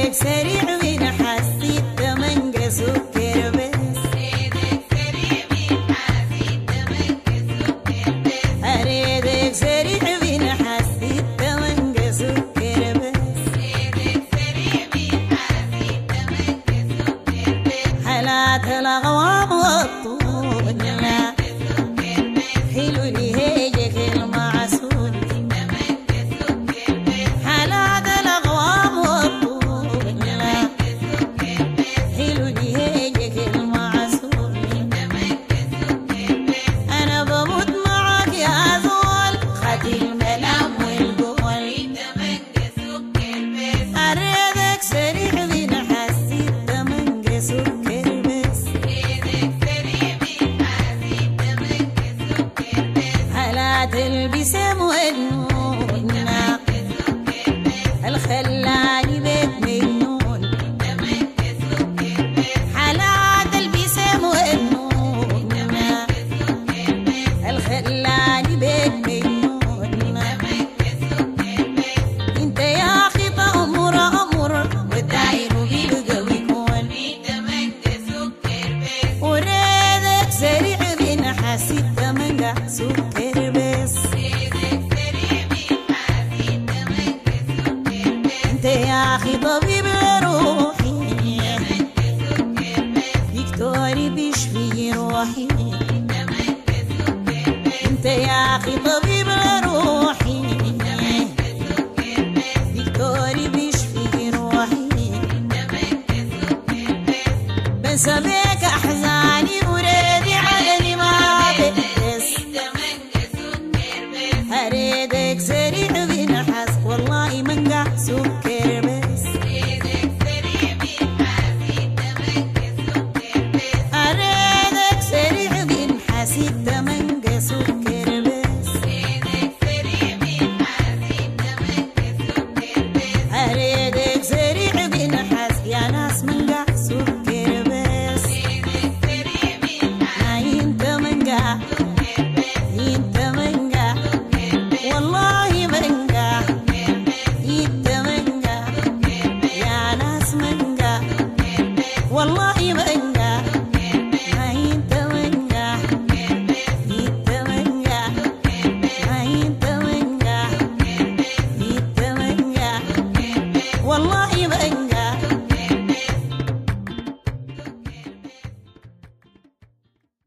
ريدك سريع من حسيت تمنجة سكر بس. ريدك سريع من حسيت تمنجة سكر بس. ريدك سريع من حسيت تمنجة سكر بس. ريدك سريع من حسيت تمنجة سكر بس. حالات الأغوام والطول حلو لي هيجك المعسول. حالات الأغوام والطول حلو لي هيجك المعسول. أنا بموت معاك يا زول خدي الملام والقول. أريدك سريع من حسيت تمنجة سكر بس. البسام والنون الخلاني بيت مجنون. حالات البسام والنون الخلاني بيت مجنون. انت يا اخي تأمر والداير بالقوي كون. وريدك سريع من حسيت تمنجة سكر بس. انت يا اخي طبيعي